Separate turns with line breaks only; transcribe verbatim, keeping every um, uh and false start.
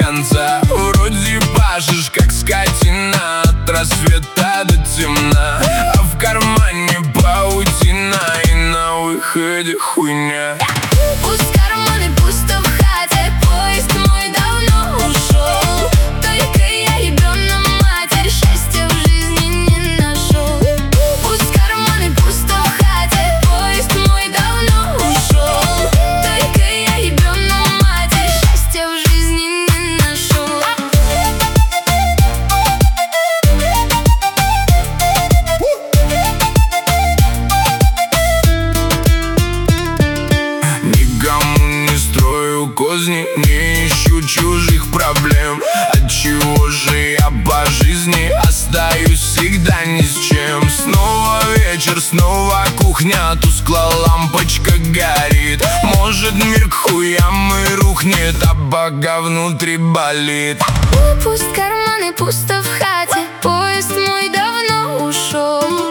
конца. Вроде пашешь, как скотина, от рассвета до темна, а в кармане паутина и на выходе хуйня.
Пусть карманы пусто в хате, поезд мой давно ушел. Только я ебёна матерь, счастья в жизни не нашел. Пусть карманы пусто в хате, поезд мой давно ушел. Только я ебёна матерь, счастья в жизни не нашел.
Никому не строю козни, не ищу чужих проблем. Отчего же я по жизни остаюсь всегда ни с чем? Снова вечер, снова кухня, тускло лампочка горит. Может, мир к хуям и рухнет, а бога внутри болит.
Пусть карманы пусто в хате, поезд мой давно ушел.